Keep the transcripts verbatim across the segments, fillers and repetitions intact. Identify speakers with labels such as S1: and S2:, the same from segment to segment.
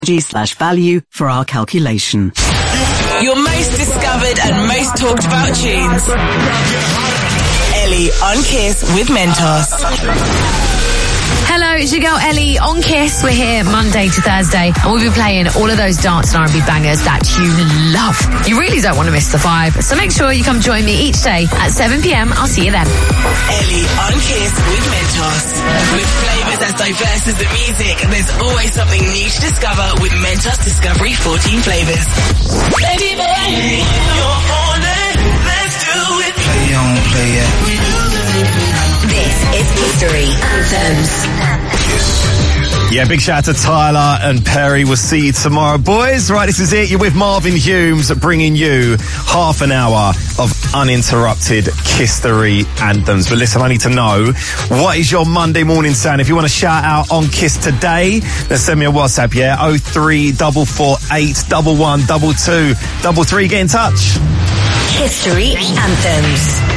S1: slash value for our calculation.
S2: Your most discovered and most talked about tunes. Ellie on Kiss with Mentos.
S3: Hello, it's your girl Ellie on Kiss. We're here Monday to Thursday and we'll be playing all of those dance and R and B bangers that you love. You really don't want to miss the vibe, so make sure you come join me each day at seven p.m. I'll see you then.
S2: Ellie on Kiss with Mentos. With flavours as diverse as the music, there's always something new to discover with Mentos Discovery fourteen flavours. Baby boy, you're on it. Let's do it.
S4: Play on, play it.
S5: This is History Anthems.
S6: Yeah, big shout out to Tyler and Perry. We'll see you tomorrow, boys. Right, this is it. You're with Marvin Humes, bringing you half an hour of uninterrupted Kiss-tory anthems. But listen, I need to know, what is your Monday morning sound? If you want to shout out on Kiss today, then send me a WhatsApp, yeah? oh three four four eight one one two two three three. Get in touch.
S5: History Anthems.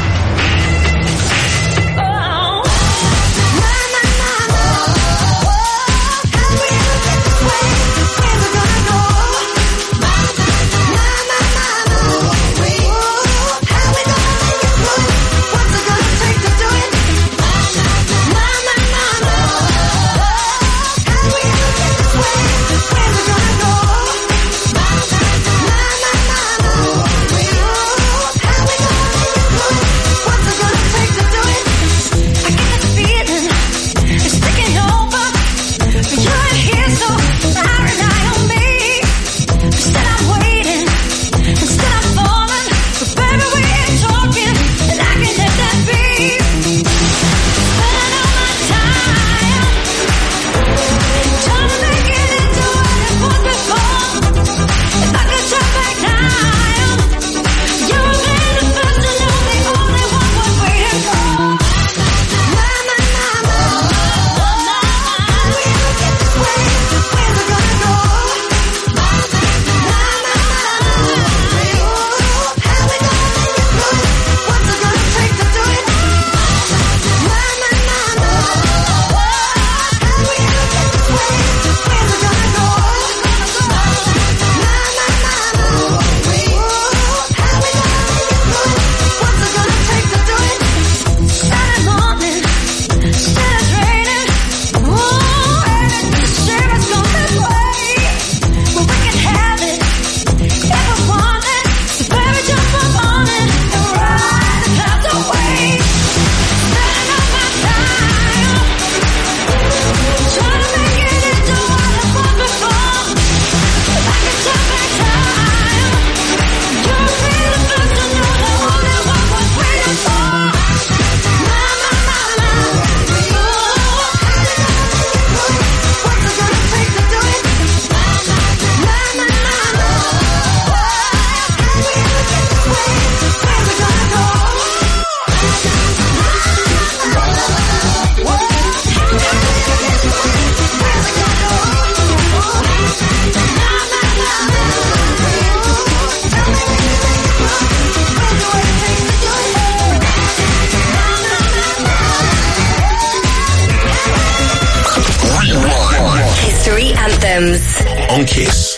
S4: On Kiss.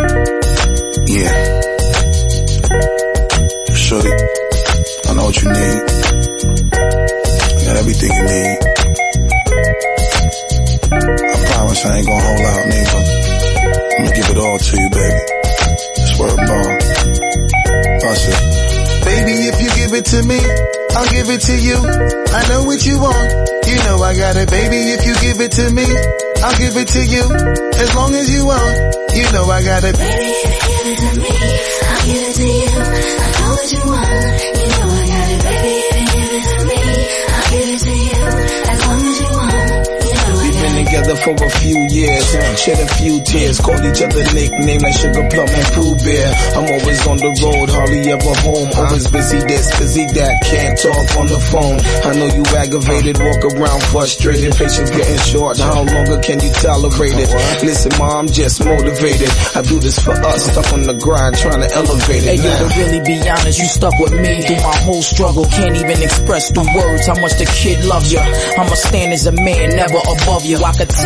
S4: Yeah. Shorty, I know what you need. I got everything you need. I promise I ain't gonna hold out, nigga. I'm gonna give it all to you, baby. It's word bond. Bust it. Baby, if you give it to me, I'll give it to you. I know what you want. You know I got it, baby. If you give it to me, I'll give it to you, as long as you want. You know I got it.
S7: Baby, if you give it to me, I'll give it to you. I know what you want. You know I got it. Baby, if you give it to me, I'll give it to you, as long as you want. You know I
S8: We've been together for a few years, shed a few tears, called each other nicknames like Sugar Plum and Pooh Bear. I'm always on the road, hardly ever home. Always busy this, busy that, can't talk on the phone. I know you aggravated, walk around frustrated, patience getting short. How longer can you tolerate it? Listen, ma, I'm just motivated. I do this for us, stuck on the grind, trying to elevate it.
S9: Hey, yo, to really be honest, you stuck with me through my whole struggle. Can't even express through words how much the kid loves you. I'ma stand as a man, never above you. I could tell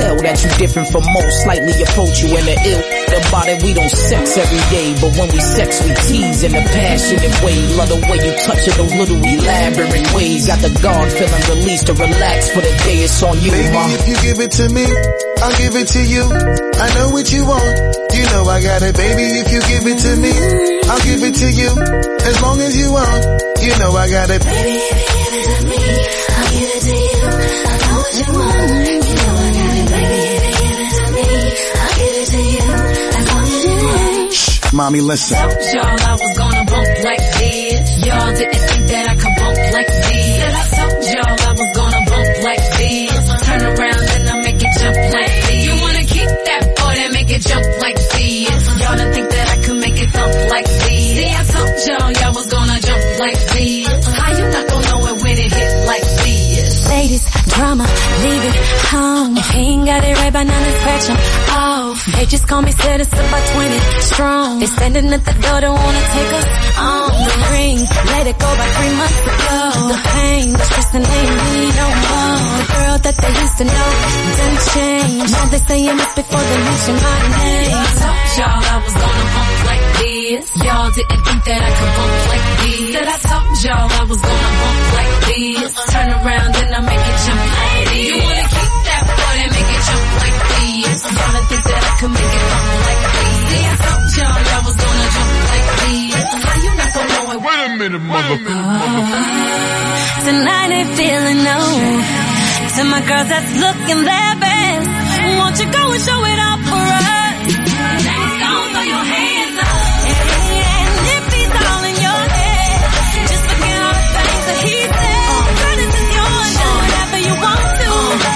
S9: tell that you different from most. Slightly approach you in the ill about it. We don't sex every day, but when we sex, we tease in a passionate way. Love the way you touch it, those little elaborate ways. Got the guard feeling released to relax for the day. It's on you,
S4: baby,
S9: ma.
S4: If you give it to me, I'll give it to you. I know what you want. You know I got it, baby. If you give it to me, I'll give it to you. As long as you want, you know I got it.
S7: Baby, if you give it to me, I'll give it to you. I know what you want. You know I got it, baby. If you give it to me, I'll give it to you. As long as you want.
S4: Shh, mommy, listen.
S10: Told y'all I was gonna bump like this. Y'all didn't think that I could bump like this. Said I told y'all I was gonna bump like this. Turn around and I make it jump like this. You wanna keep that boy that make it jump like this. Y'all didn't think that I could make it thump like this. See, I told y'all y'all was gonna jump like this. How you not gonna know it when it hit like this?
S7: Ladies, drama, leave it home. If he ain't got it right by now, then scratch him off. They just call me citizen by twenty strong. They standing at the door, don't wanna take us on the ring. Let it go by three months ago. The pain, the stress, and ain't me no more. The girl that they used to know done change. Now they saying this before they mention my name.
S10: I told y'all I was gonna bump like this. Y'all didn't think that I could bump like this. Said I told y'all I was gonna bump like this. Turn around and I make it jump like this. You wanna keep that boy and make it jump like this. Y'all didn't think that I could make it bump like this. See, I told y'all y'all was gonna jump like this. How you not gonna know it?
S11: Wait a minute, motherfucker.
S7: Oh, tonight ain't feeling no. To my girls that's looking their best, won't you go and show it off for us? Don't throw your hands up. And if he's all in your head, just forget all the things that he said. Girl, this is yours, do whatever you want to.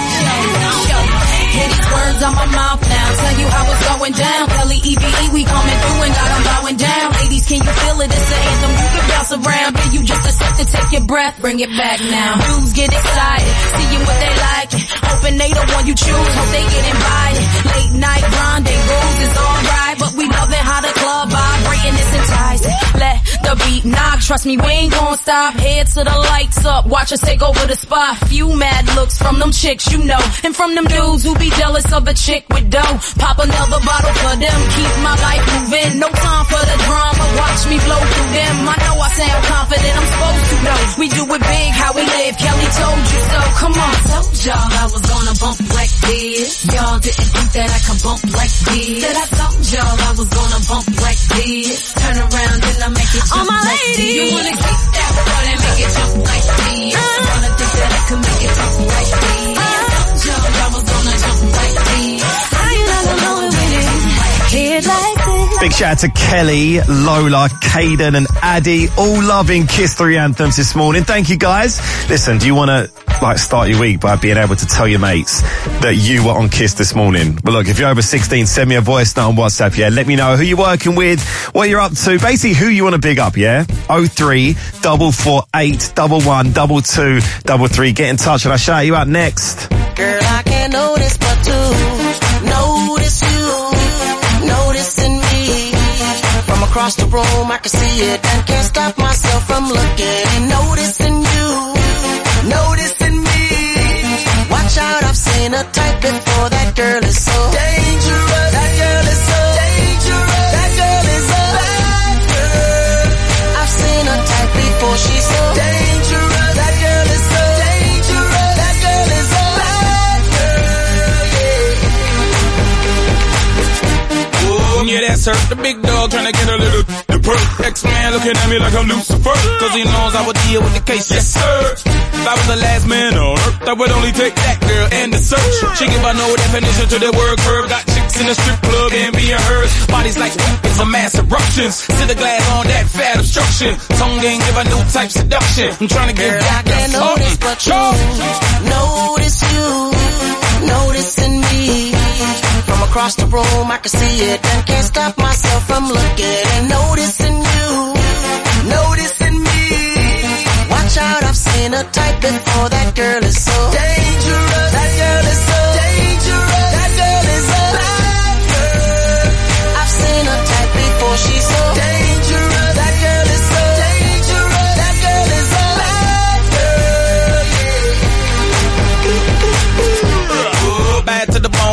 S9: Hear these words on my mouth now, tell you how it's going down. Kelly E V E, we coming through and got them bowing down. Ladies, can you feel it? It's the anthem you can bounce around. Yeah, you just accept to take your breath, bring it back now. Dudes get excited, seeing what they like, hoping they the one you choose, hope they get invited. Late night rendezvous is alright, but we loving how the club vibrating is enticing. Let the beat knock, trust me, we ain't gon' stop. Head to the lights up, watch us take over the spot. Few mad looks from them chicks, you know, and from them dudes who be jealous of a chick with dough. Pop another bottle for them, keep my life moving. No time for the drama, watch me blow through them. I know I sound confident, I'm supposed to know. We do it big, how we live, Kelly told you so. Come on.
S10: I told y'all I was gonna bump like this. Y'all didn't think that I could bump like this. Said I told y'all I was gonna bump like this. Turn around and I make it jump
S7: All my
S10: like
S7: ladies.
S10: this. You wanna keep that boy and make it jump like this. Wanna think that I could make it jump like this. I told y'all I was gonna jump like this.
S7: How you not gonna know it when it hit like this?
S6: Big shout out to Kelly, Lola, Caden and Addy, all loving Kiss three anthems this morning. Thank you guys. Listen, do you want to like start your week by being able to tell your mates that you were on Kiss this morning? But look, if you're over sixteen, send me a voice note on WhatsApp, yeah? Let me know who you're working with, what you're up to, basically who you want to big up, yeah? oh three, four four eight, one one, two two, three three. Get in touch and I'll shout you out next.
S12: Girl, I can't notice but to notice you, noticing me. From across the room, I can see it and can't stop myself from looking. Noticing you, noticing me. Watch out, I've seen a type before. That girl is so dangerous. That girl is so dangerous. That girl is a bad girl. I've seen a type before. She's so dangerous. That girl is so dangerous. That girl is a bad girl.
S11: Oh, yeah, that's her. The big dog trying to get a little the perk. X-Man looking at me like I'm Lucifer. Cause he knows I would deal with the case. Yes, sir. If I was the last man on earth, I would only take that girl and the search. She give a no definition to the word curve. Got chicks in the strip club and being hers. Bodies like weapons of mass eruptions. Sit the glass on that fat obstruction. Tongue ain't give a new type seduction. I'm trying to get
S12: girl, I can't notice but you. Notice you, noticing me. From across the room, I can see it and can't stop myself from looking. And noticing you, noticing me. Watch out, I've seen a type before. That girl is so dangerous. That girl is so dangerous. That girl is a bad girl. I've seen a type before. She's so dangerous. That girl is so dangerous. That girl is a bad girl.
S11: oh, bad to the bone.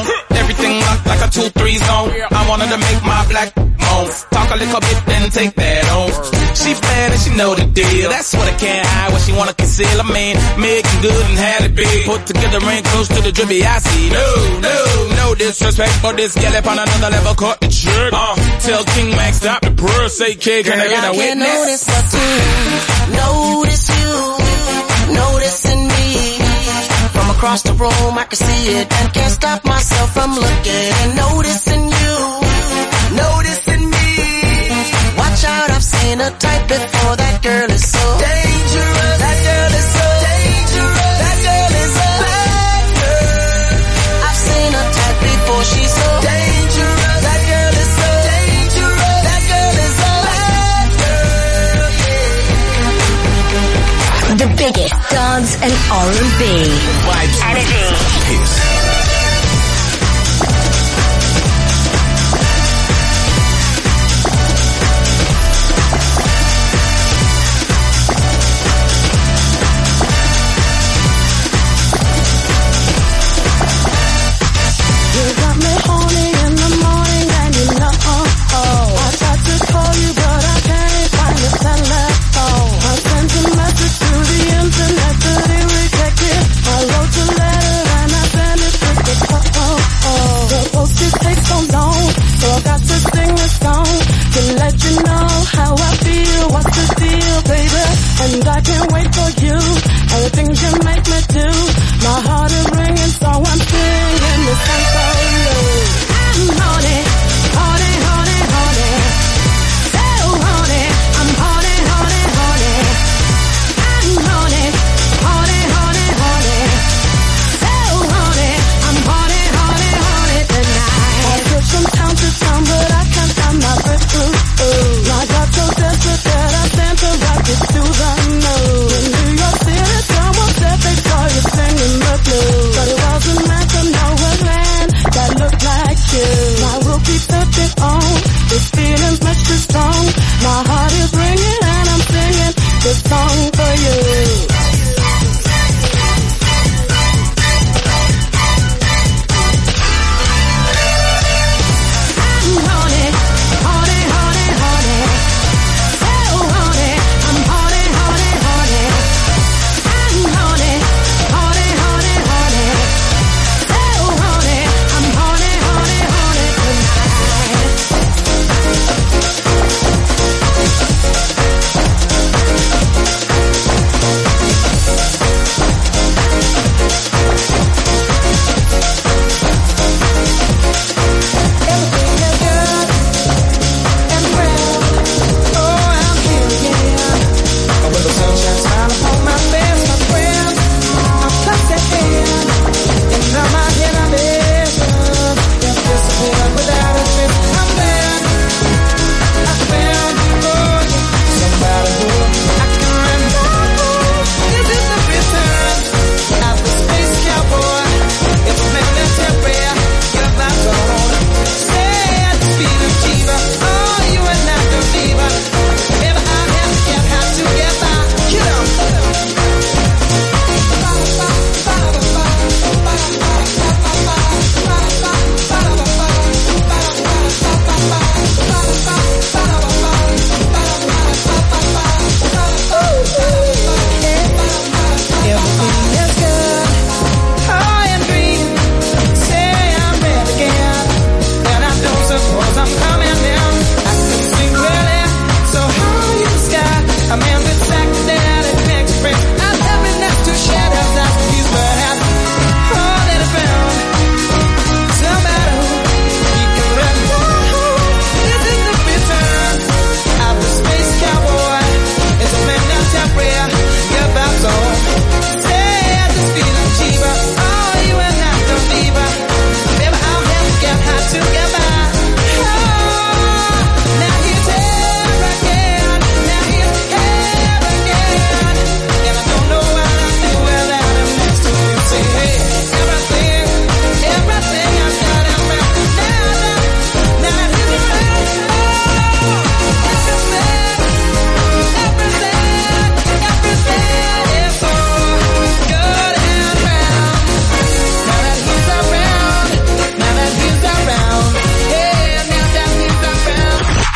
S11: wanted to make my black moan. Talk a little bit, then take that on. She bad and she know the deal. That's what I can't hide, what she wanna conceal. I mean, making good and had it big. Put together and close to the drippy I see. No, no, no disrespect, but this gal up on another level caught the trick. Uh, tell King Max stop the purr, say kid, can I get a
S12: I can't
S11: witness?
S12: notice but to notice you, noticing me. From across the room I can see it and can't stop myself from looking and noticing you, noticing me. Watch out, I've seen a type before. That girl is so dangerous. That girl is so dangerous. That girl is a bad girl. I've seen a type before. She's so dangerous. That girl is so dangerous. That girl is a bad girl. Yeah.
S5: The biggest dance and R and B.
S6: Vibes.
S5: Energy.
S6: Peace.
S13: And I can't wait for you, all the things you make me do. My heart is ringing, so I'm singing this song for you. I'm horny, horny, horny, horny. So horny, I'm horny, horny, horny. I'm horny, horny, horny, horny. So horny, I'm horny, horny, horny tonight. I switch from town to town, but I can't find my breakthrough. Ooh, I got so desperate that I stand to rock it to the moon. In New York City, someone said they saw you singing the blues, but it wasn't meant to know a man that looked like you. I will keep searching on, this feeling's much too strong. My heart is ringing and I'm singing this song for you.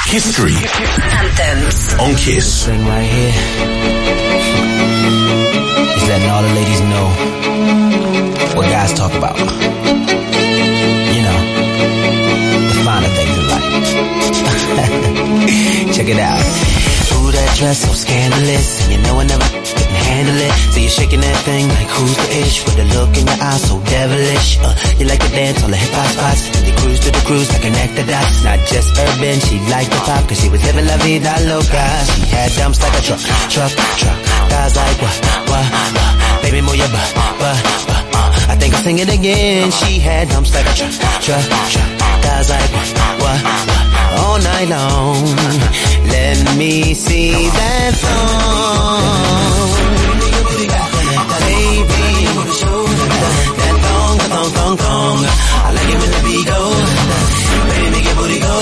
S14: History Anthems on Kiss.
S15: Thing right here is letting all the ladies know what guys talk about. You know, the finer things in life. Check it out. Ooh, that dress so scandalous, and you know I never can handle it. So you're shaking that thing like who's the ish, with a look in your eyes so devilish. Uh, you like to dance on the hip hop spots, and you cruise to the cruise like connect the dots. Not just urban, she liked the pop, cause she was living la vida loca. She had dumps like a truck, truck, truck. Guys like what, what, what? Baby, move your butt, butt, butt. Uh, I think I'll sing it again. She had dumps like a truck, truck, truck. Guys like what, what, what? All night long. Let me see that thong, baby. That thong, that thong, thong, thong. I like it when the beat goes. Baby, make your booty go.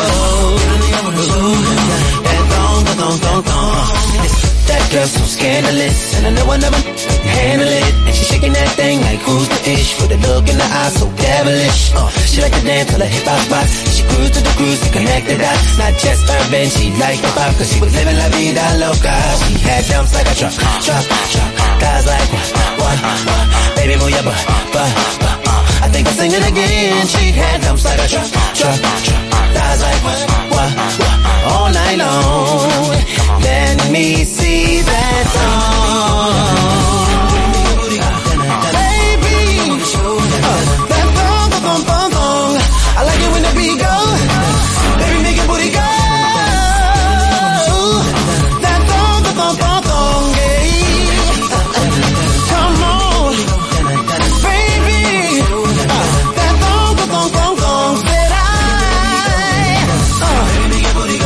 S15: That thong, that thong, thong, thong. That girl so scandalous, and I know I never can handle it. And she shaking that thing like who's the ish, with a look in the eyes so devilish. Uh, she like to dance till her hip hop spots. She cruise to the cruise to connect the dots. Not just urban, she liked the pop, cause she was living la vida loca. She had dumps like a truck, truck, truck. Guys like what, what, what? Baby, move your butt, butt, butt. Uh, I think I'll sing it again. She had dumps like a truck, truck, truck. Guys like what, what, what? All night long. Let me see that thong. Baby, uh, that thong, thong, thong, thong. I like it when the beat goes. Baby, make your booty go. That thong, thong, thong, thong, yeah. Come on, baby. Uh, that thong, thong, thong, thong, said I. Uh, baby, make your booty go.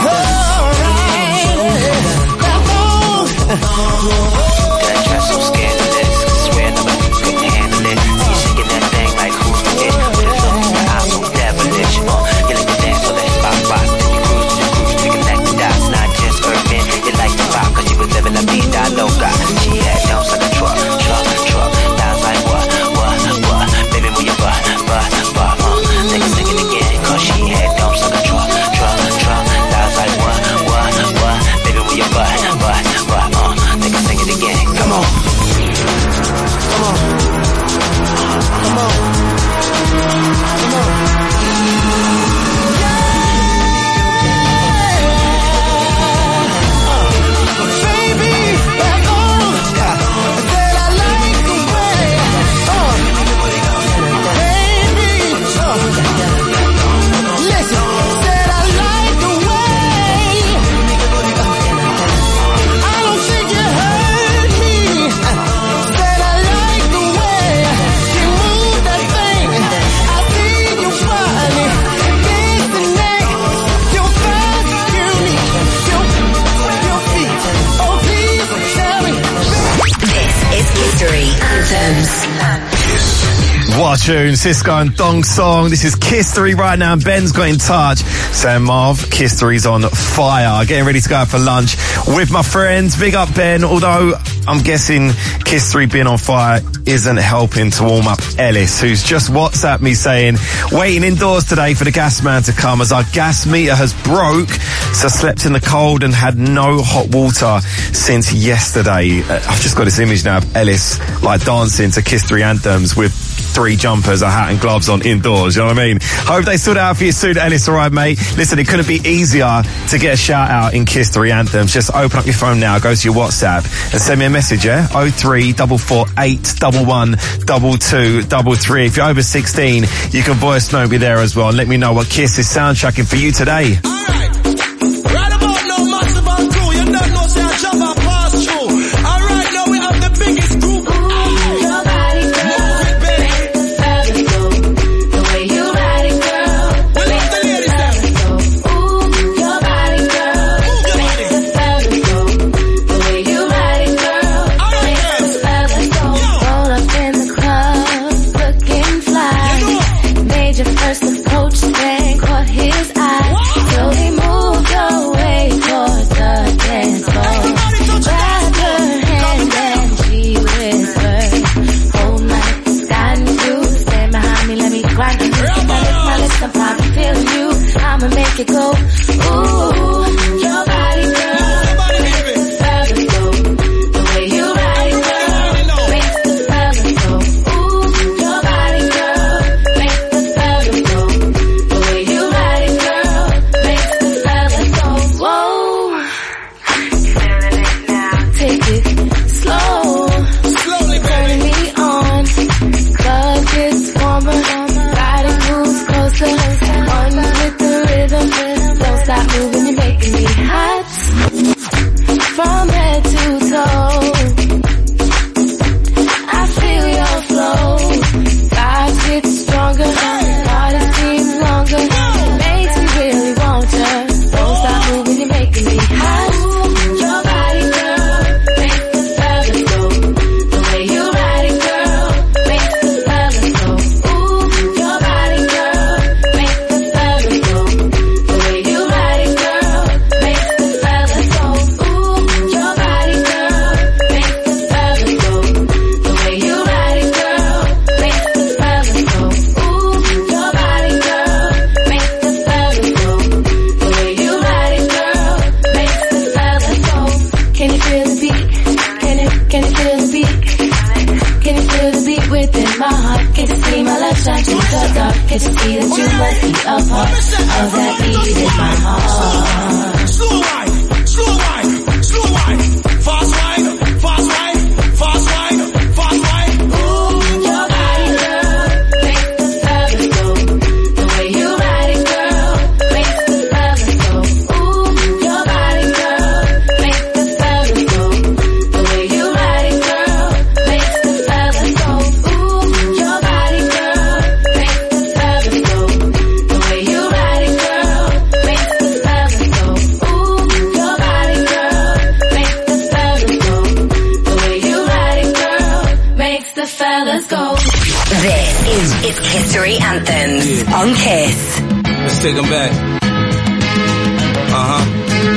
S15: That dress so scandalous, swear nobody couldn't handle it. You shaking that thing like who's the it, with a look in your eyes so devilish. Uh, you like to dance on the hip hop spots, then you cruise to the cruise to connect the dots. Not just urban, you like the pop, cause you was living la vida loca. She had dumps like a truck, truck, truck. Sounds like what, what, what? Baby, move your butt, butt, butt. Uh, take a sing it again, cause she had dumps like a truck, truck, truck. Sounds like what, what, what? Baby, move your butt, butt, butt. Uh, take a sing it again. Come on. Come on. Come on. Come on.
S6: What a tune, Cisco and Dong Song. This is Kiss three right now. Ben's got in touch saying, Marv, Kiss three's on fire. Getting ready to go out for lunch with my friends. Big up, Ben. Although I'm guessing Kiss three being on fire isn't helping to warm up Ellis, who's just WhatsApped me saying, waiting indoors today for the gas man to come as our gas meter has broke. So slept in the cold and had no hot water since yesterday. Uh, I've just got this image now of Ellis like dancing to Kiss three anthems with three jumpers, a hat and gloves on indoors, you know what I mean? Hope they stood out for you soon, Ellis, alright mate? Listen, it couldn't be easier to get a shout out in Kiss three anthems. Just open up your phone now, go to your WhatsApp and send me a message, yeah? oh three four four eight one one two two three three. If you're over sixteen, you can voice note me there as well and let me know what Kiss is soundtracking for you today.
S16: Right about now, Max about two, you don't know, say I jump and pass through. Alright, now we have the biggest group.
S7: First approach, then caught his eye. Slowly move. make it go. Ooh, your body, girl, makes the fellas go. The way you ride it, girl, makes the fellas go. Ooh, your body, girl, makes the fellas go. The way you ride it, girl, makes the fellas go. Whoa, take it slow, slowly turning me on. Love gets warmer, body moves closer, on with the rhythm. Don't stop moving, you're making me hot, from head to toe. I feel your flow, vibes get stronger, body seems longer, makes me really want ya. Don't stop moving, you're making me hot. Your body, girl, makes the fellas go. The way you ride it, girl, makes the fellas go. Ooh, your body, girl, makes the fellas go. The way you ride it, girl, makes the fellas go. Ooh, your body, girl, makes the fellas go. The way you ride it, girl, makes the fellas go. Ooh, your body, girl, makes the fellas go. The way you ride it, girl, makes the fellas go. Can you feel the beat? Can you, can you feel the beat? Can you feel the beat within my heart? Can you see my love shine through the dark? Can you see that you must be a part of that beat in my heart?
S16: Slow wine, slow wine, slow wine, fast wine, fast wine, fast wine, fast wine.
S7: Ooh, your body, girl, makes the fellas go. The way you ride it, girl, makes the fellas go. Ooh, your body, girl, makes the fellas go. The way you ride it, girl, makes the fellas go. Ooh, your body, girl, makes the fellas go. The way you ride it, girl, makes the fellas go. Ooh, your body, girl, makes the fellas go. The way you ride it, girl, makes the fellas go.
S5: This is It's History Anthems on Kiss.
S17: Let's take them back. Uh-huh.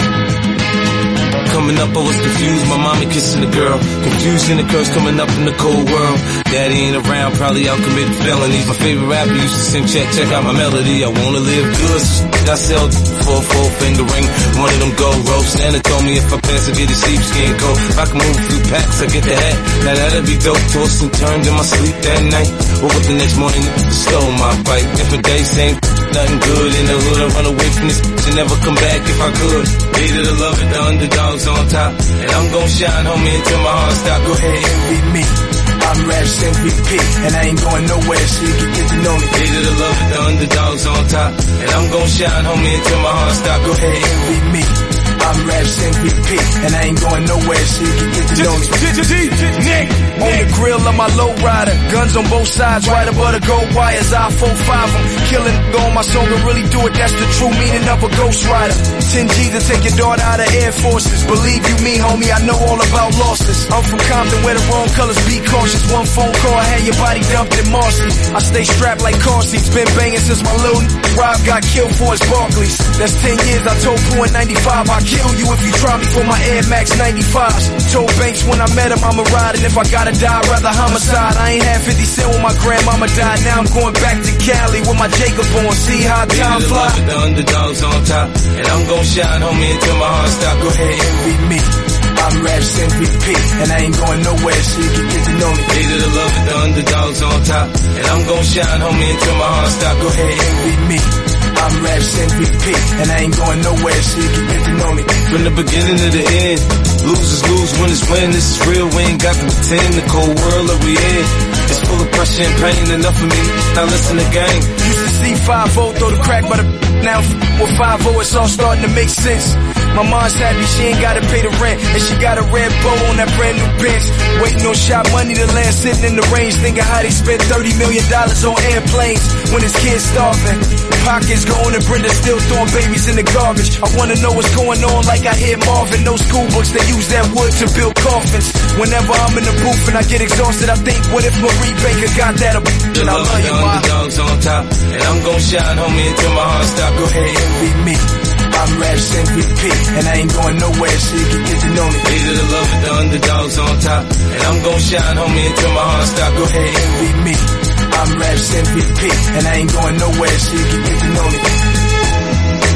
S17: Coming up, I was confused. My mommy kissing the girl. Confusion occurs coming up in the cold world. Daddy ain't around, probably out committing felonies. My favorite rapper used to sing, check, check out my melody. I wanna live good. I sell for a four finger ring. One of them gold ropes. Santa told me if I pass, I get a sheepskin coat. If I can move a few packs, I get the hat. Now that'll be dope. Tossed and turned in my sleep that night. Woke up the next morning, stole my bike. Different day, same nothing good in the hood. I run away from this and never come back if I could. Hated to love it, the underdogs on top. And I'm gon' shine, homie, until my heart stop. Go ahead, envy me. I'm Raps M V P, and I ain't going nowhere, so you can get to know me. Hated to love it, the underdogs on top. And I'm gon' shine, homie, until my heart stop. Go ahead, envy me. I'm Raps M V P, and I ain't going nowhere, so you can get to know me. Nick, on the grill of my low rider, guns on both sides, right above the gold wires. I four five them, killing on my song and really do it. That's the true meaning of a ghost rider. ten G to take your daughter out of Air Forces. Believe you me, homie, I know all about losses. I'm from Compton where the wrong colors be cautious. One phone call, I had your body dumped in Marcy. I stay strapped like car seats, been banging since my little Rob got killed for his Barclays. That's ten years, I told Pooh in ninety-five, I kill you if you try me for my Air Max ninety-fives. Told Banks when I met him I'ma ride, and if I gotta die, I'd rather homicide. I ain't had fifty cent when my grandmama died. Now I'm going back to Cali with my Jacob on. See how time fly. The underdogs on top, and I'm gon' shine, homie, until my heart stop. Go ahead, envy me. I'm Raps M V P, and I ain't going nowhere, so you can get to know me. Hated to love it, the underdogs on top, and I'm gon' shine, homie, until my heart stop. Go ahead, envy me. I'm Raps M V P, and I ain't going nowhere, so you can get to know me. From the beginning to the end, losers lose, winners win. This is real, we ain't got to pretend. The cold world that we in, it's full of pressure and pain. Enough of me, now listen to gang. Used to see five oh throw the crack by the now with five oh, it's all starting to make sense. My mom's happy she ain't gotta pay the rent, and she got a red bow on that brand new Benz. Waiting on shot money to land, sitting in the range, thinking how they spent thirty million dollars on airplanes when his kids starving. Pockets going and Brenda still throwing babies in the garbage. I wanna know what's going on, like I hear Marvin. No school books, they use that wood to build coffins. Whenever I'm in the booth and I get exhausted, I think, what if Marie Baker got that a bitch? And I love you, ma. Underdogs on top, and I'm gon' shine, homie, until my heart stop. Go ahead, envy me. I'm Raps M V P, and I ain't going nowhere, so you can get to know me. Hated to love it, the underdogs on top, and I'm gon' shine, homie, until my heart stop. Go ahead, envy me. I'm Raps M V P, and I ain't going nowhere, so you can get to know me.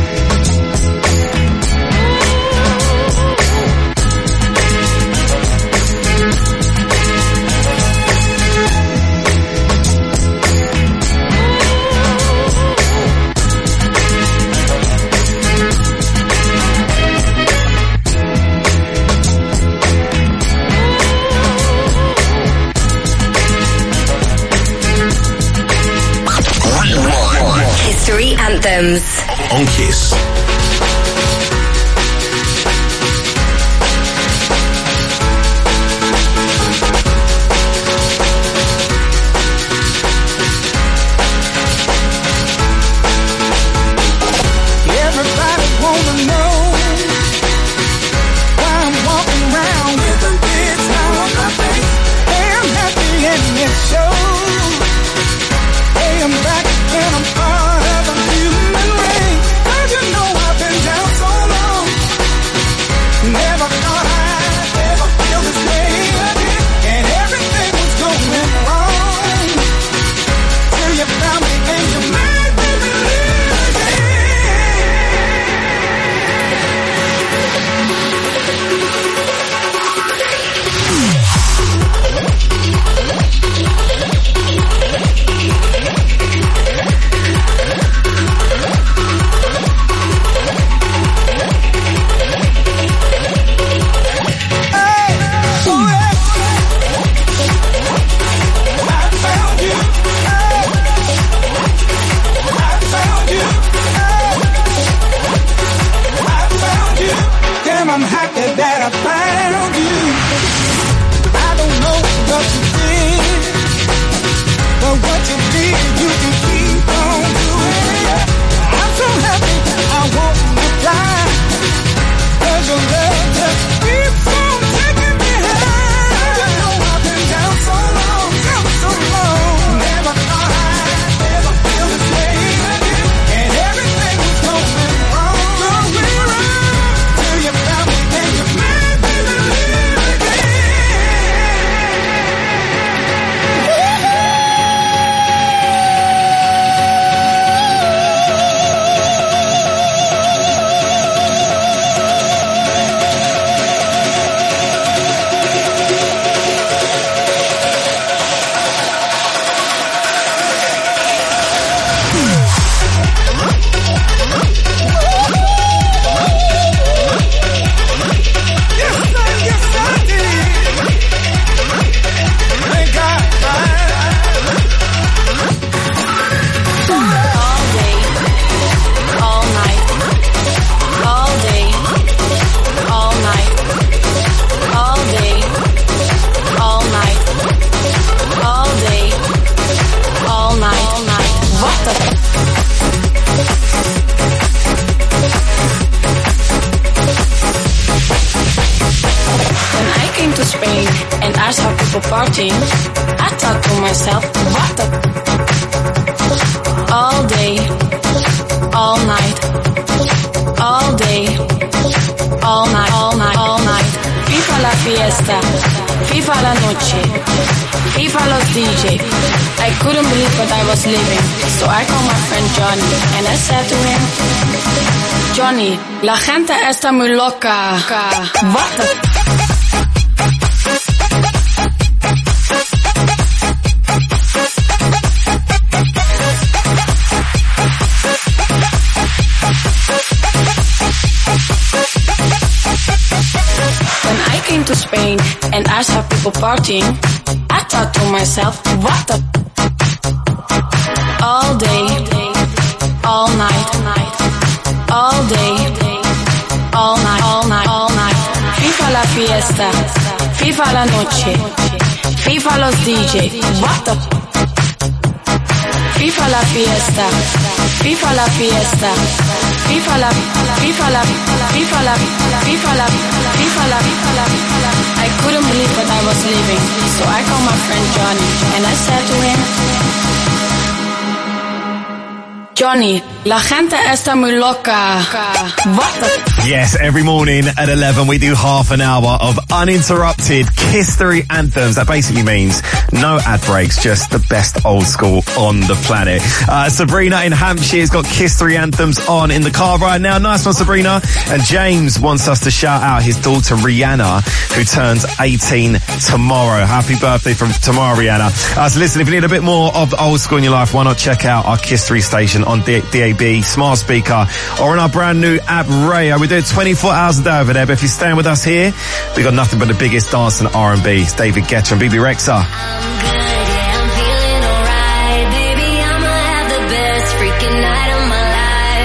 S5: Anthems.
S14: On Kiss.
S16: Everybody wanna know why I'm walking around with a big smile on my face. Hey, I'm happy and it shows. Hey, I'm back and I'm part of the human race. 'Cause you know I've been down so long. Never thought I'd ever feel this way again. And everything was going wrong till you found me and you made me believe again. Damn, I'm happy that I found you. I don't know what you did, but what you did, you can keep on doing. I'm so happy I won't reply, 'cause your love just keeps on taking me high. You know I've been down so long, down so long. Never thought I'd ever feel this way again. And everything was going wrong, going wrong, till you found me and you made me believe again.
S18: Partying, I thought to myself, what the all day, all night, all day, all night, all night, all night. FIFA la fiesta, FIFA la noche, FIFA los D J. I couldn't believe what I was living, so I called my friend Johnny and I said to him, Johnny, la gente está muy loca. What the to Spain and I saw people partying, I thought to myself, what the all day, all night, all day, all night, all night, all night. FIFA la fiesta, FIFA la noche, FIFA los D J. What the FIFA la fiesta, FIFA la fiesta, FIFA la, FIFA la, FIFA la, FIFA la, FIFA la, FIFA la. I couldn't believe what I was living, so I called my friend Johnny and I said to him, Johnny, la gente está muy loca. What the?
S6: Yes, every morning at eleven we do half an hour of uninterrupted Kiss three anthems. That basically means no ad breaks, just the best old school on the planet. Uh, Sabrina in Hampshire's got Kiss three anthems on in the car right now. Nice one, Sabrina. And James wants us to shout out his daughter Rihanna, who turns eighteen tomorrow. Happy birthday from tomorrow, Rihanna. Uh, so listen, if you need a bit more of the old school in your life, why not check out our Kiss three station on D- DAB, smart speaker, or on our brand new app, Raya. We do it twenty-four hours a day over there, but if you're staying with us here, we got nothing but the biggest dance and R and B. It's David Guetta and B B Rexha.
S19: Baby, I'ma have the best freaking night of my life.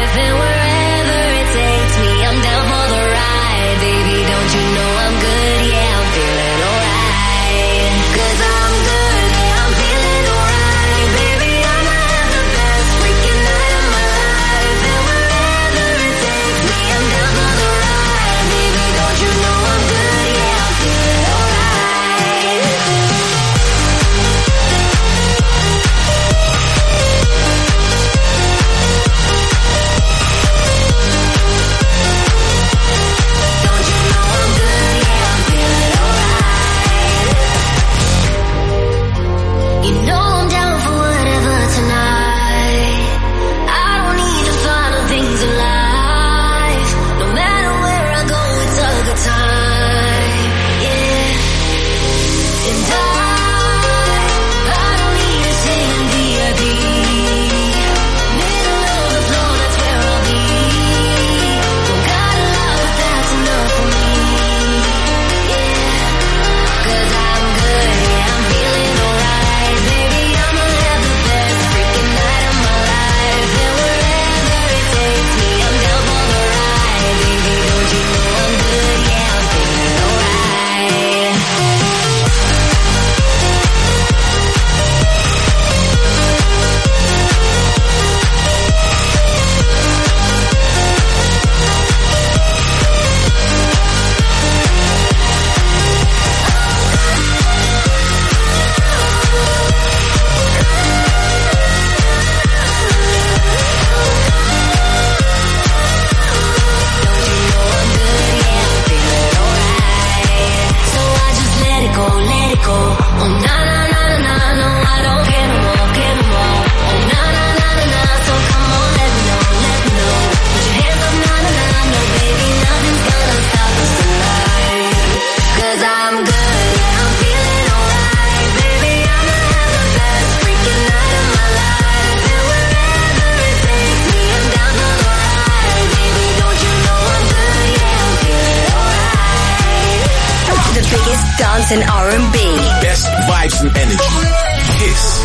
S5: dance and R and B.
S14: Best vibes and energy. Kiss.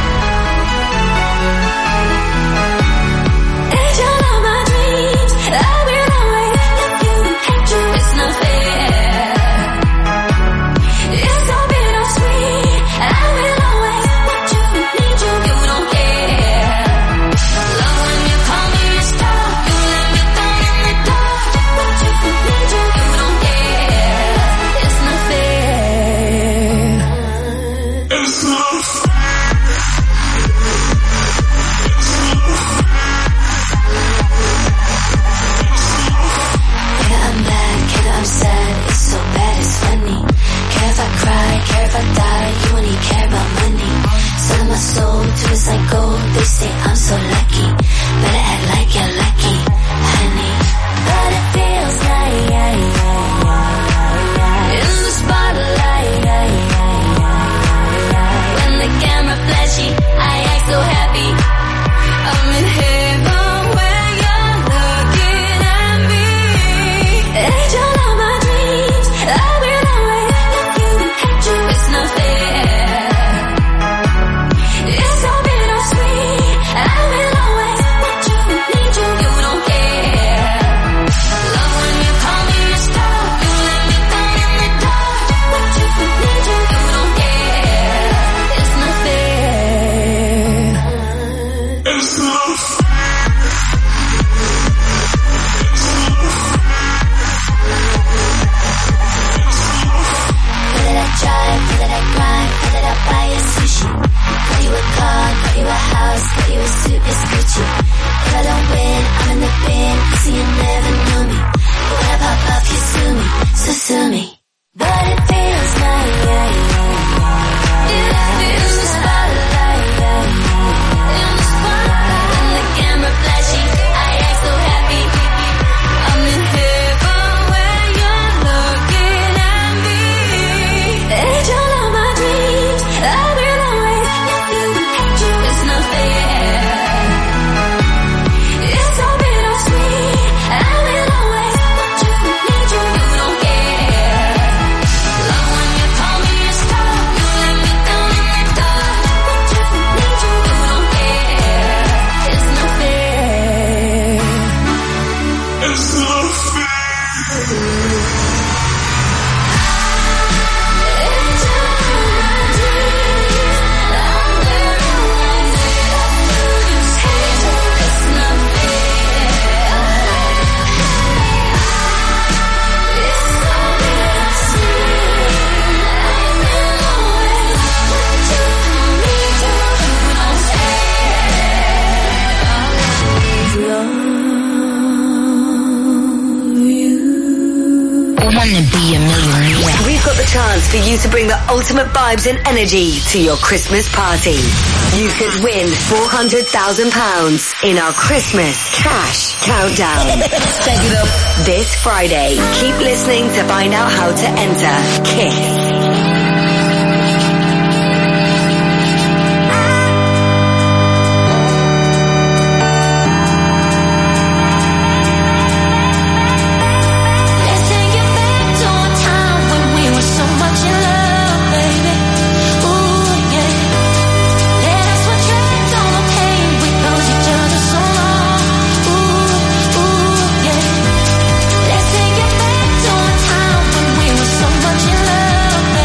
S7: They say I'm so lucky, better act like you're lucky, honey. But it feels like in the spotlight. When the camera flashy, I act so happy. I'm in heaven when you're looking at me. Angel of my dreams, I will always love you, hate you, it's not fair. It's all bittersweet. I will always want you, need you, you don't care. Love when you call me a star, you let me down in the dark. Want you, need you, you don't care. It's not fair. It's not fair. Whether I drive, whether I grind, whether I buy a sushi. Got you a car, got you a house, got you a suit, it's Gucci. If I don't win, I'm in the bin, so you never know me. But when I pop off, you sue me, so sue me. But it feels like in the spotlight. In the spotlight. When the camera flashy, I act so happy. I'm in heaven when you're looking at me. Angel of my dreams, I will always love you, hate you, it's not fair. It's so bittersweet. I will always want you, need you, you don't care. Love when you call me a star, you let me down in the dark. Want you, need you, you don't care. It's not fair. It's not fair.
S5: We've got the chance for you to bring the ultimate vibes and energy to your Christmas party. You could win four hundred thousand pounds in our Christmas cash countdown. Set it up this Friday. Keep listening to find out how to enter. Kiss.
S7: Let's take it back to a time when we were so much in love.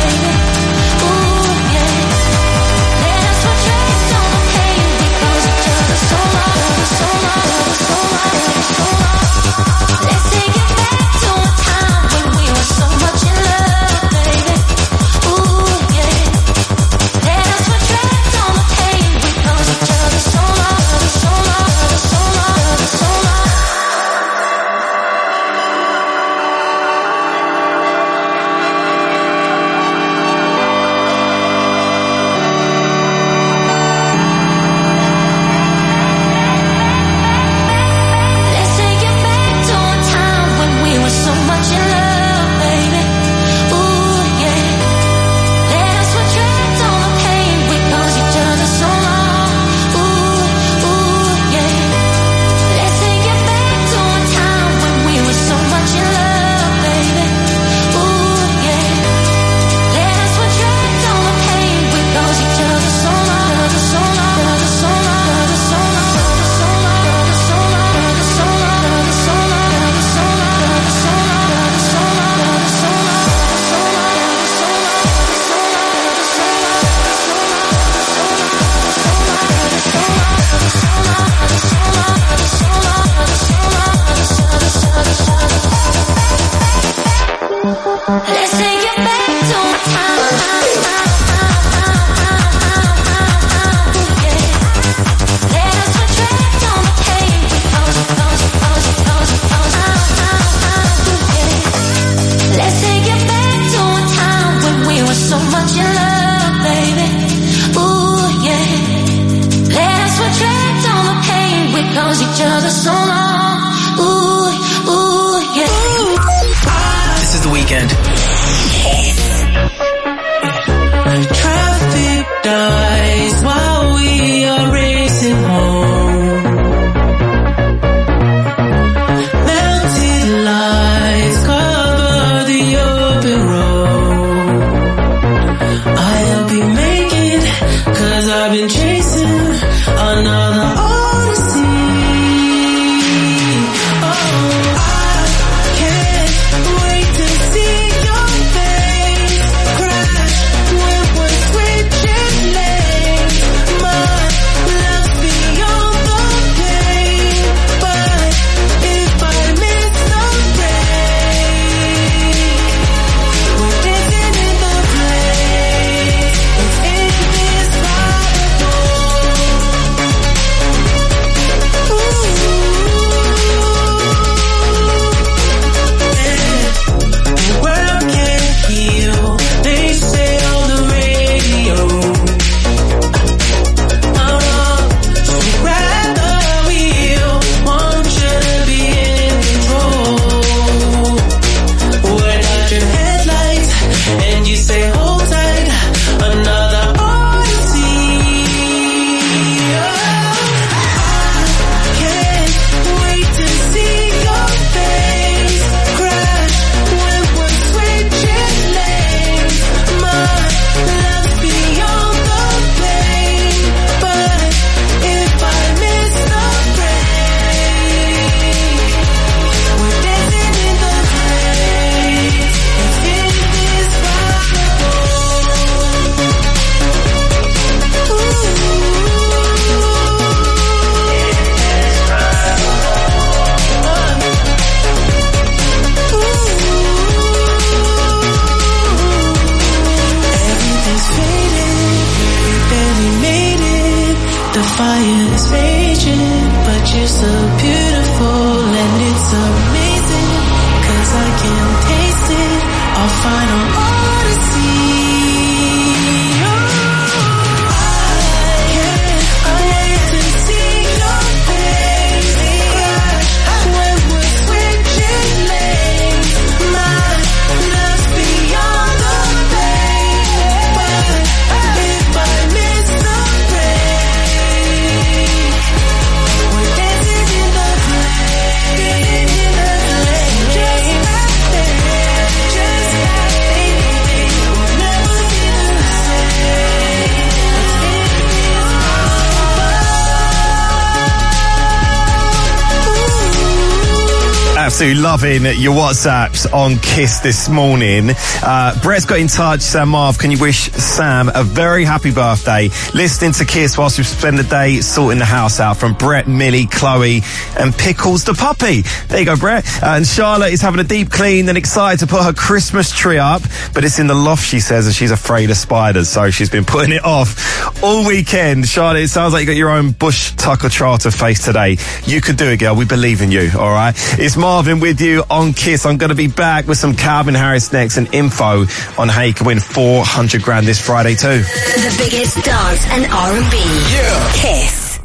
S2: weekend.
S19: Traffic dies while we are racing home. Melted lights cover the open road. I'll be making, cause I've been chasing another odyssey. Oh, I can't wait to see your face crash when we're switching lanes. My love's beyond the pain, but if I miss the break, we're dancing in the place. It's indescribable. The world can't heal, they say on the radio. Oh no, so grab the wheel, want you to be in control. We're not your headlights, and you say hold tight, another odyssey. Oh, I can't wait to see your face crash when we're switching lanes. My love's beyond the pain, but if I miss the break, we're dancing in the place. It's indescribable. Everything's fading, we barely made it. The fire is raging, but you're so beautiful and it's amazing. Cause I can taste it, our final odyssey. Oh, I can't wait to see your face crash when we're switching lanes. My love's beyond the pain, but if I miss the break, we're dancing in the place, in the place, just like that, just like baby, we'll never be the same.
S6: Absolutely loving your WhatsApps on Kiss this morning. Uh, Brett's got in touch. Sam Marv, can you wish Sam a very happy birthday? Listening to Kiss whilst we spend the day sorting the house out, from Brett, Millie, Chloe and Pickles the puppy. There you go, Brett. Uh, and Charlotte is having a deep clean and excited to put her Christmas tree up, but it's in the loft, she says, and she's afraid of spiders, so she's been putting it off all weekend. Charlotte, it sounds like you got your own Bush Tucker Charter face today. You could do it, girl. We believe in you, all right? It's Marvin with you on Kiss. I'm going to be back with some Calvin Harris next and info on how you can win four hundred grand this Friday too.
S5: The biggest dance and R and B.
S2: Yeah.
S5: Kiss.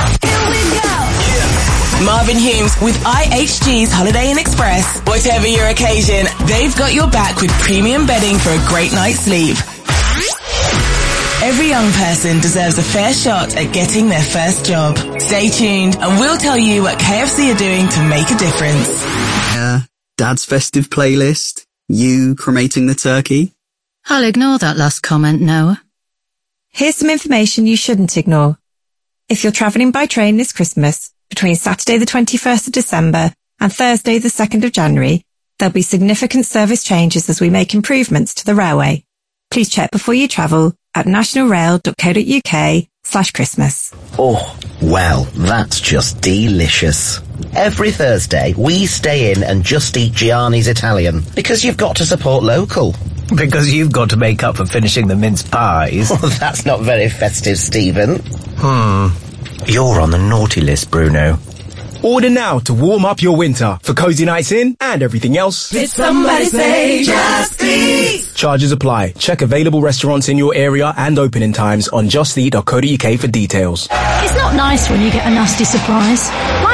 S2: Marvin Humes with I H G's Holiday Inn Express. Whatever your occasion, they've got your back with premium bedding for a great night's sleep. Every young person deserves a fair shot at getting their first job. Stay tuned and we'll tell you what K F C are doing to make a difference.
S20: Uh, Dad's festive playlist, you cremating the turkey.
S21: I'll ignore that last comment, Noah.
S22: Here's some information you shouldn't ignore. If you're travelling by train this Christmas, between Saturday the twenty-first of December and Thursday the second of January, there'll be significant service changes as we make improvements to the railway. Please check before you travel at nationalrail.co.uk slash Christmas.
S23: Oh, well, that's just delicious. Every Thursday, we stay in and just eat Gianni's Italian, because you've got to support local.
S24: Because you've got to make up for finishing the mince pies.
S23: Well, that's not very festive, Stephen.
S24: Hmm. You're on the naughty list, Bruno.
S25: Order now to warm up your winter for cozy nights in and everything else.
S9: Did somebody say just eat?
S25: Charges apply. Check available restaurants in your area and opening times on just eat dot co dot uk for details.
S21: It's not nice when you get a nasty surprise. My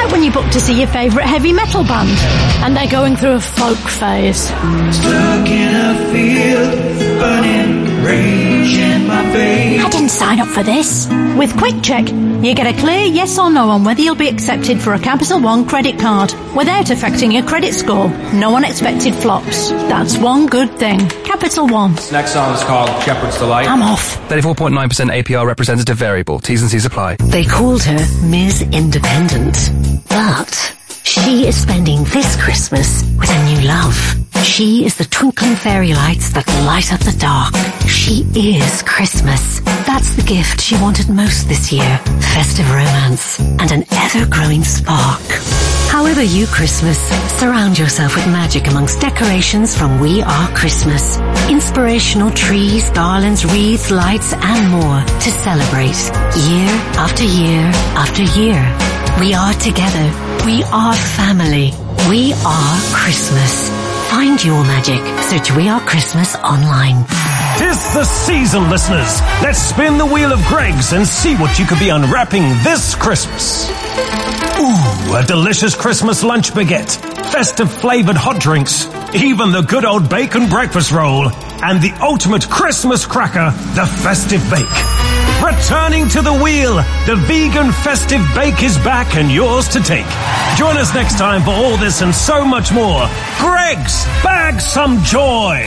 S1: like when you book to see your favourite heavy metal band and they're going through a folk phase.
S16: Stuck in a field, burning rage in my veins.
S1: I didn't sign up for this. With Quick Check, you get a clear yes or no on whether you'll be accepted for a Capital One credit card without affecting your credit score. No unexpected flops. That's one good thing. Capital One.
S3: Next song is called Shepherd's Delight.
S1: I'm off.
S3: thirty-four point nine percent A P R representative variable. T's and C's apply.
S4: They called her Miz Independent, but she is spending this Christmas with a new love. She is the twinkling fairy lights that light up the dark. She is Christmas. That's the gift she wanted most this year. Festive romance and an ever-growing spark. However you Christmas, surround yourself with magic amongst decorations from We Are Christmas. Inspirational trees, garlands, wreaths, lights and more to celebrate year after year after year. We are together. We are family. We are Christmas. Find your magic. Search We Are Christmas online.
S8: Tis the season, listeners. Let's spin the wheel of Greggs and see what you could be unwrapping this Christmas. Ooh, a delicious Christmas lunch baguette, festive flavoured hot drinks, even the good old bacon breakfast roll, and the ultimate Christmas cracker, the Festive Bake. Returning to the wheel, the vegan Festive Bake is back and yours to take. Join us next time for all this and so much more. Greggs, bag some joy.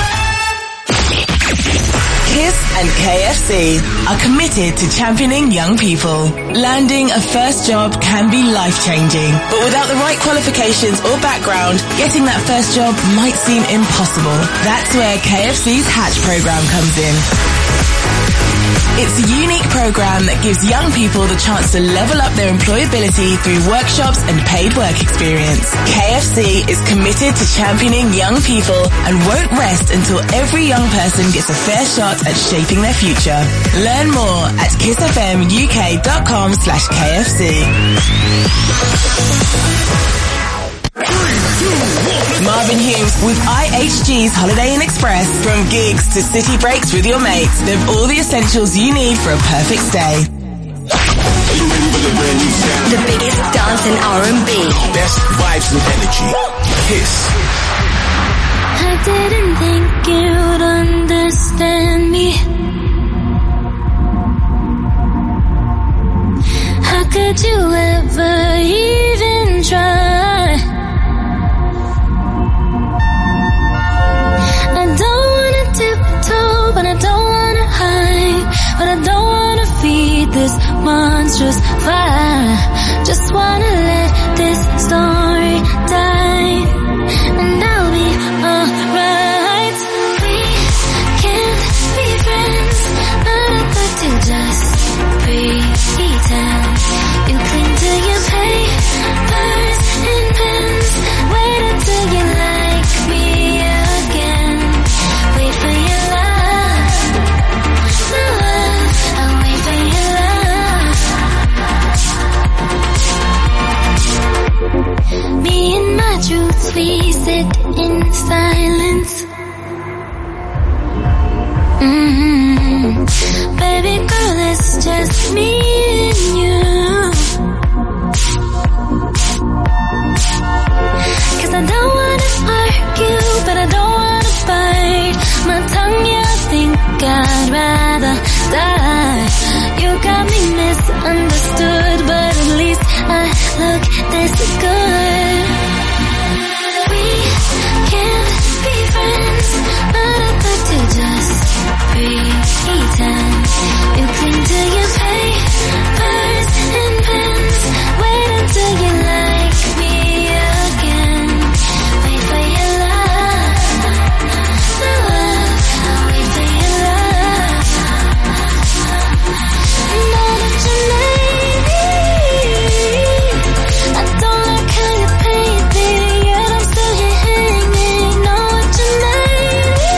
S2: Kiss and K F C are committed to championing young people. Landing a first job can be life-changing, but without the right qualifications or background, getting that first job might seem impossible. That's where K F C's Hatch program comes in. It's a unique program that gives young people the chance to level up their employability through workshops and paid work experience. K F C is committed to championing young people and won't rest until every young person gets a fair shot at shaping their future. Learn more at kissfmuk.com slash KFC. Marvin Humes with I H G's Holiday Inn Express. From gigs to city breaks with your mates, they've all the essentials you need for a perfect stay.
S5: The biggest dance in R and B.
S14: Best vibes and energy. Kiss.
S7: I didn't think you'd understand me. How could you ever even try? I don't wanna tiptoe, but I don't wanna hide. But I don't wanna feed this monstrous fire. Just wanna let this story die, and I'll be alright. We can't be friends, but I'd like to just pretend. You cling to your papers and pens. Wait until you like me again. Wait for your love, my love. I'll wait for your love. Me and my truths, we sit in silence. Mm-hmm. Baby girl, it's just me and you. Cause I don't wanna argue, but I don't wanna fight. My tongue, yeah, I think I'd rather die. You got me misunderstood, but at least I look this good. We can't be friends, but I'd like to just pretend. You cling to your papers and pens. Wait until you like me again. Wait for your love, my love. I'll wait for your love. Know that you made me. I don't like how you paint me, yet I'm still here hanging. Know what you made me.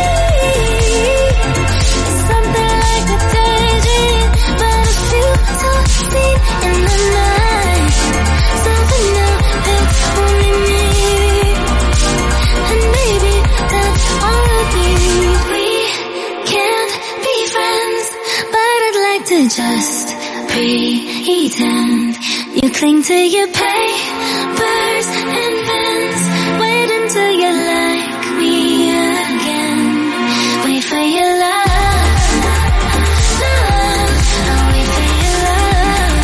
S7: It's something like a daydream, but I feel so deep in the night. Something new, it's only me. And maybe that's all I need. We can't be friends, but I'd like to just pretend. You We cling to your papers and pens. Wait until you like me again. Wait for your love. Love. I'll wait for your love.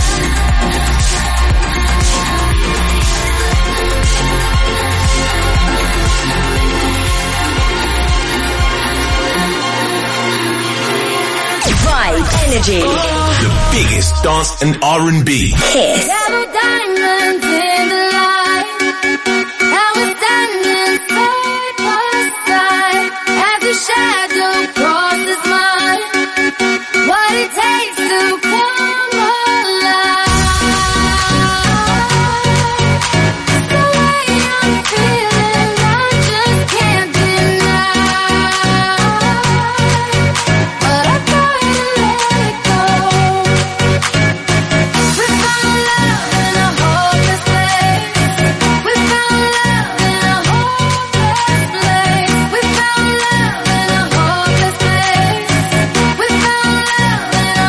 S5: Vibe Energy.
S14: The biggest dance and R and B.
S5: Kiss.
S7: Double diamonds in the light. Now we're standing side by side. As the shadow crosses mine. What it takes to come alive. The way I'm feeling, I just can't deny. But I gotta let it go. We found love in a hopeless place. We found love in a hopeless place. We found love in a hopeless place. We found love in a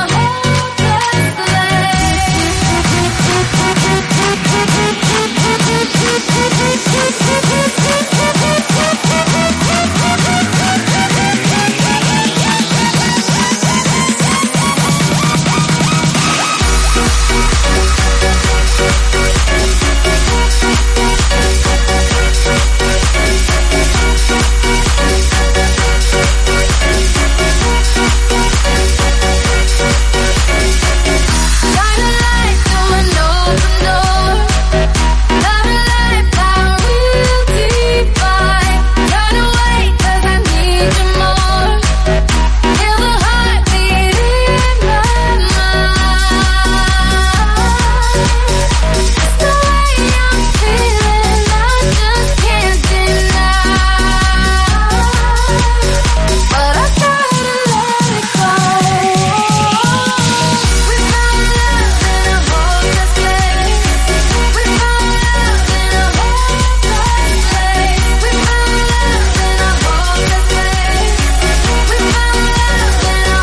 S7: shine a light through an open door. Love and life, I will define. Turn away 'cause I need you more. Feel the heartbeat in my mind. The way I'm feeling, I just can't deny. But I gotta let it go. We found love in a hopeless place. We found love in a hopeless place. We found love in a hopeless place. We found love in a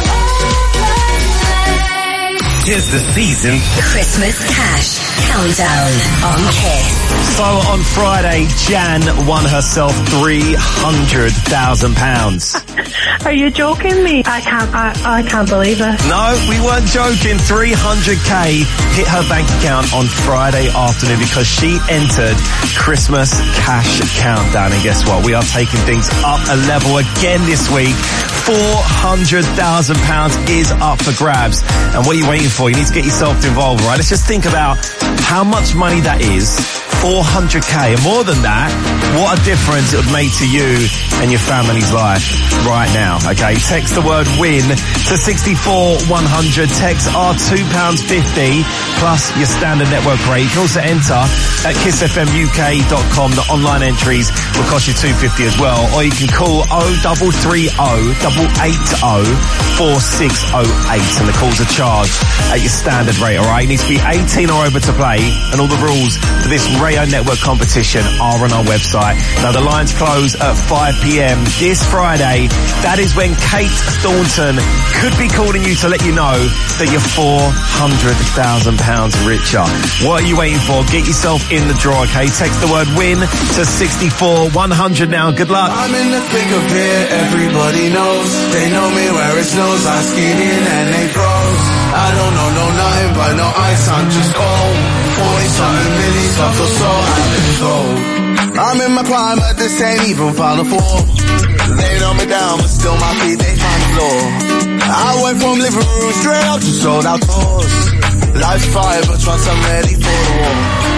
S7: hopeless place.
S14: Tis the season.
S5: Christmas Cash Countdown on Kiss.
S6: So on Friday, Jan won herself three hundred thousand pounds.
S10: Are you joking me? I can't, I, I can't believe it.
S6: No, we weren't joking. three hundred K hit her bank account on Friday afternoon because she entered Christmas Cash Countdown. And guess what? We are taking things up a level again this week. four hundred thousand pounds is up for grabs. And what are you waiting for? You need to get yourself involved, right? Let's just think about how much money that is. four hundred K. And more than that, what a difference it would make to you and your family's life right now. Okay, text the word WIN to sixty-four one hundred. Texts are two pounds fifty plus your standard network rate. You can also enter at kiss f m u k dot com. The online entries will cost you two pounds fifty as well. Or you can call oh three three oh, eight eight oh, four six oh eight and the calls are charged at your standard rate, alright? You need to be eighteen or over to play, and all the rules for this Radio Network competition are on our website. Now the lines close at five p m this Friday. That is when Kate Thornton could be calling you to let you know that you're four hundred thousand pounds richer. What are you waiting for? Get yourself in the draw, okay? Text the word WIN to sixty-four one hundred now. Good luck.
S16: I'm in the thick of it, everybody knows. They know me where it snows, I skid in and they froze. I don't know, no nothing but no ice, I'm just cold. forty something millions, I feel so happy and gold. I'm in my prime, but this ain't even final four. They know me down, but still my feet, they find the floor. I went from living room straight up to sold out tours. Life's fire, but trust I'm ready for the war.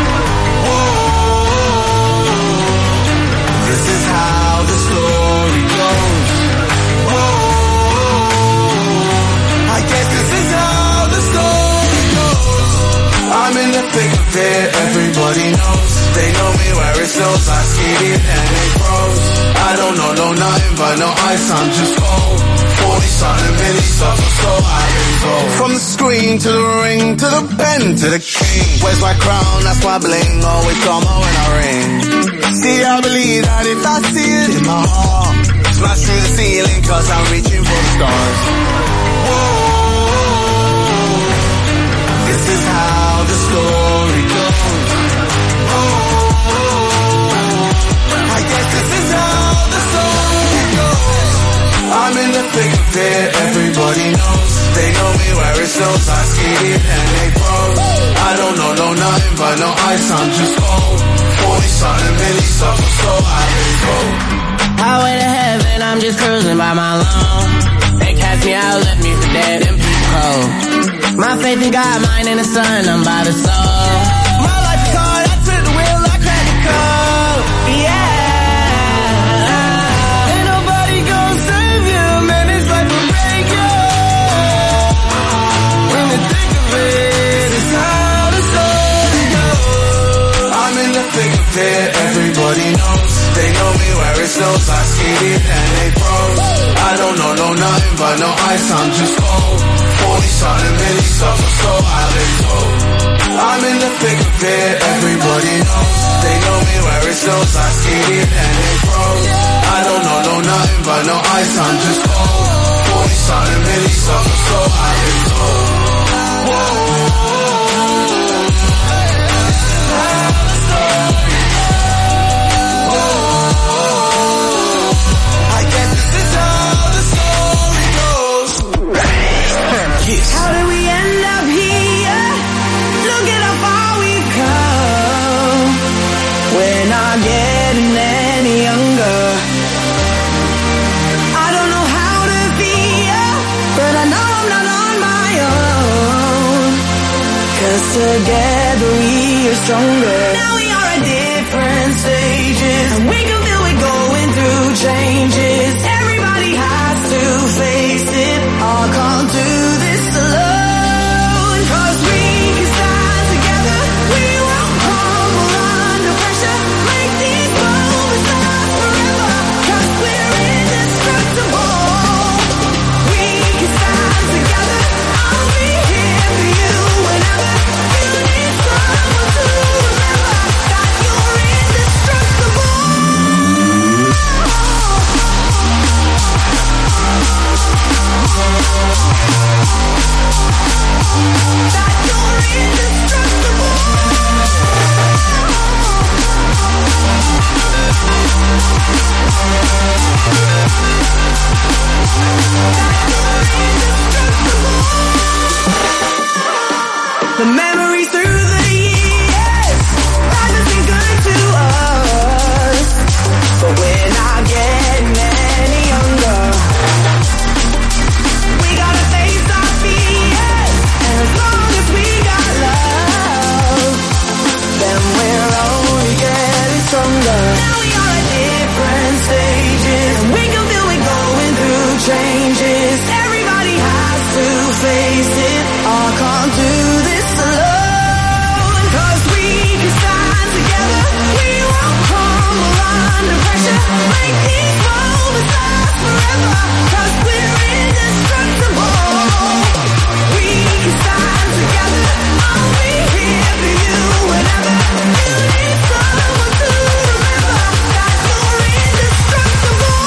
S16: This is how the story goes. I guess this is how the story goes. I'm in the thick of it, everybody knows. They know me where it snows, I skid in and they froze. I don't know, no nothing but no ice, I'm just cold. forty something million stuff, I'm so high and gold. From the screen to the ring, to the pen, to the king. Where's my crown, that's my bling, always drama when I ring. See, I believe that if I see it in my heart, smash through the ceiling cause I'm reaching for the stars. Whoa, this is how the story goes.
S11: skated and they froze. I don't know, no nothing but no ice, I'm just cold. Forty something mini stuff, I'm so high, let's go.
S19: Highway to heaven, I'm just cruising by my lawn. They cast me out, left me for dead, them people cold. My faith in God, mine in the sun, I'm by the soul. My life is hard, I took the wheel, I cracked the code. Yeah. Ain't nobody gonna save you, man, it's like a break you. When you think of it, it's how the story goes.
S11: I'm in the thick of it, everybody knows. They know me where it snows, I skated and they froze. I don't know, no nothing but no ice, I'm just cold. Forty something mini stuff, I'm so high, let's go. I'm in the thick of it, everybody knows. They know me where it snows, I skated and they froze. I don't know, no nothing but no ice, I'm just cold. Forty something mini stuff, I'm so high, let's go. Whoa.
S19: How did we end up here? Look at how far we've come. We're not getting any younger. I don't know how to feel, but I know I'm not on my own. 'Cause together we are stronger. Now we are at different stages, and we can feel we're going through changes. Everybody has to face it. I can't do this alone. 'Cause we can stand together. We won't crumble under pressure. Make these moments last forever. 'Cause we're indestructible. We can stand together. I'll be here for you whenever you need someone to remember that you're indestructible. The memories through the years, life has been good to us, but we're not getting any younger. We gotta face our fears, and as long as we got love, then we're only getting stronger. Now we are at different stages, and we can feel we're going through changes. Everybody has to face it. I can't do this alone. 'Cause we can stand together. We won't crumble under pressure. Make these moments last forever. 'Cause we're indestructible. We can stand together. I'll be here for you whenever you need someone to remember that you're indestructible.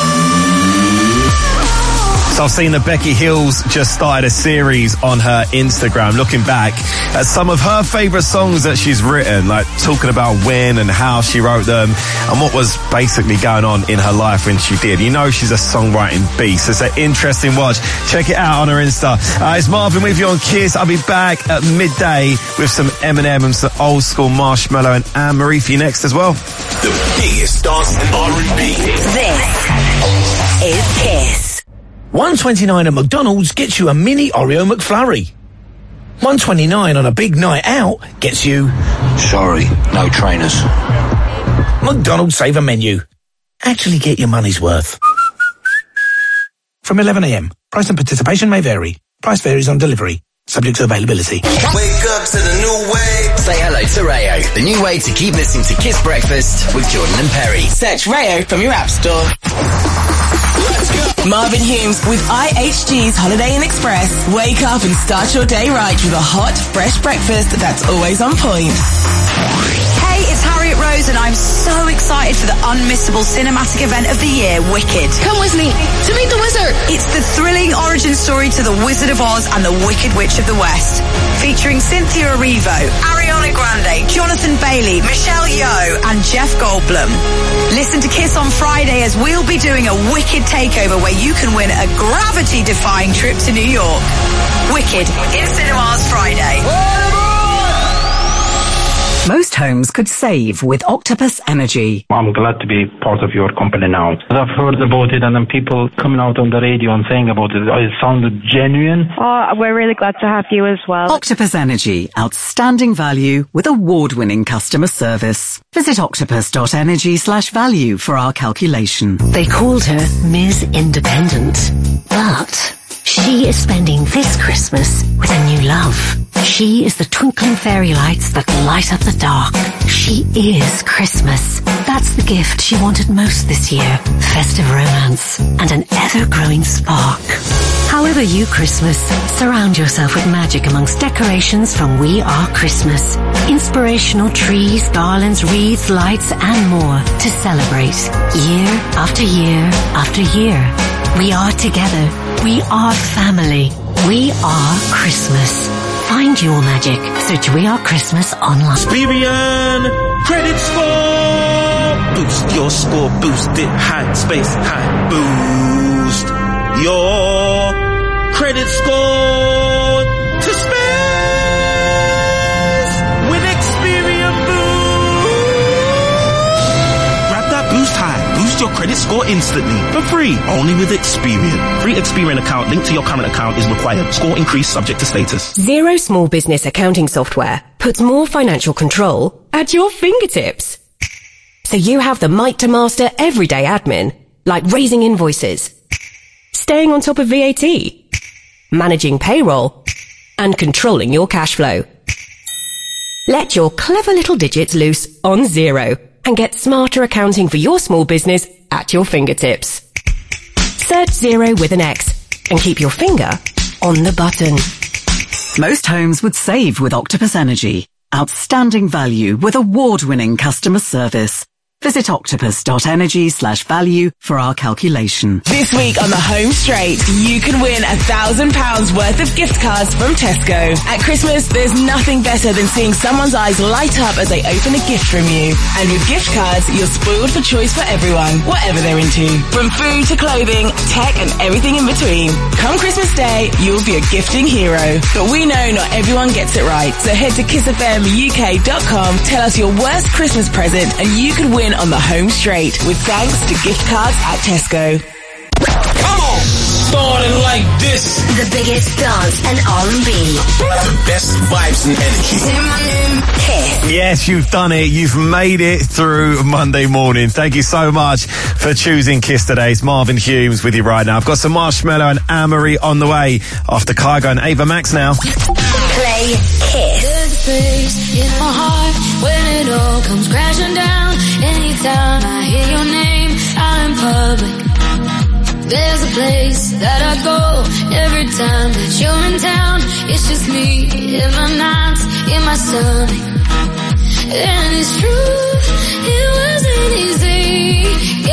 S6: So I've seen that Becky Hill's just started a series on her Instagram looking back at some of her favourite songs that she's written, like talking about when and how she wrote them and what was basically going on in her life when she did. You know she's a songwriting beast. It's an interesting watch. Check it out on her Insta. Uh, it's Marvin with you on Kiss. I'll be back at midday with some Eminem and some old school Marshmello and Anne-Marie for you next as well.
S14: The biggest dance and R and B.
S5: This is Kiss.
S12: one twenty-nine at McDonald's gets you a mini Oreo McFlurry. one twenty-nine on a big night out gets you...
S13: Sorry, no trainers.
S12: McDonald's Saver Menu. Actually get your money's worth. From eleven a m. Price and participation may vary. Price varies on delivery. Subject to availability.
S15: Wake up to the new way.
S17: Say hello to Rayo, the new way to keep listening to Kiss Breakfast with Jordan and Perry.
S2: Search Rayo from your app store. Marvin Humes with I H G's Holiday Inn Express. Wake up and start your day right with a hot, fresh breakfast that's always on point.
S5: Hey
S18: Hey, it's Harriet Rose and I'm so excited for the unmissable cinematic event of the year, Wicked.
S20: Come with me to meet the wizard.
S18: It's the thrilling origin story to the Wizard of Oz and the Wicked Witch of the West. Featuring Cynthia Erivo, Ariana Grande, Jonathan Bailey, Michelle Yeoh and Jeff Goldblum. Listen to Kiss on Friday as we'll be doing a Wicked takeover where you can win a gravity-defying trip to New York. Wicked in cinemas Friday.
S22: Most homes could save with Octopus Energy.
S23: I'm glad to be part of your company now. I've heard about it and then people coming out on the radio and saying about it. It sounded genuine.
S10: Oh, we're really glad to have you as well.
S22: Octopus Energy. Outstanding value with award-winning customer service. Visit octopus.energy slash value for our calculation.
S4: They called her Miz Independent, but she is spending this Christmas with a new love. She is the twinkling fairy lights that light up the dark. She is Christmas. That's the gift she wanted most this year. Festive romance and an ever-growing spark. However you Christmas, surround yourself with magic amongst decorations from We Are Christmas. Inspirational trees, garlands, wreaths, lights and more to celebrate year after year after year. We are together. We are family. We are Christmas. Find your magic. Search We Are Christmas online.
S14: Experian credit score. Boost your score. Boost it high. Space high. Boost your credit score to space with Experian Boost. Grab that boost high. Boost your credit score instantly for free. Only with Experian. Free Experian account linked to your current account is required. Score increase subject to status.
S24: Xero Small Business Accounting Software puts more financial control at your fingertips. So you have the might to master everyday admin, like raising invoices, staying on top of V A T, managing payroll, and controlling your cash flow. Let your clever little digits loose on Xero and get smarter accounting for your small business at your fingertips. Search Xero with an X and keep your finger on the button.
S22: Most homes would save with Octopus Energy. Outstanding value with award-winning customer service. Visit octopus.energy slash value for our calculation.
S2: This week on the Home Straight, you can win a thousand pounds worth of gift cards from Tesco. At Christmas, there's nothing better than seeing someone's eyes light up as they open a gift from you. And with gift cards, you're spoiled for choice for everyone, whatever they're into. From food to clothing, tech and everything in between. Come Christmas Day, you'll be a gifting hero. But we know not everyone gets it right. So head to kiss f m u k dot com, tell us your worst Christmas present, and you could win on the Home Straight with thanks to gift cards at Tesco.
S14: Come on! Starting like this.
S5: The biggest dance and R and B.
S14: The best vibes and energy.
S5: Kiss.
S6: Yes, you've done it. You've made it through Monday morning. Thank you so much for choosing Kiss today. It's Marvin Humes with you right now. I've got some Marshmello and Anne-Marie on the way after Kygo and Ava Max now.
S5: Play Kiss.
S7: There's a place in my heart when it all comes crashing down. Anytime I hear your name out in public, there's a place that I go every time that you're in town. It's just me in my nights, in my stomach. And it's true, it wasn't easy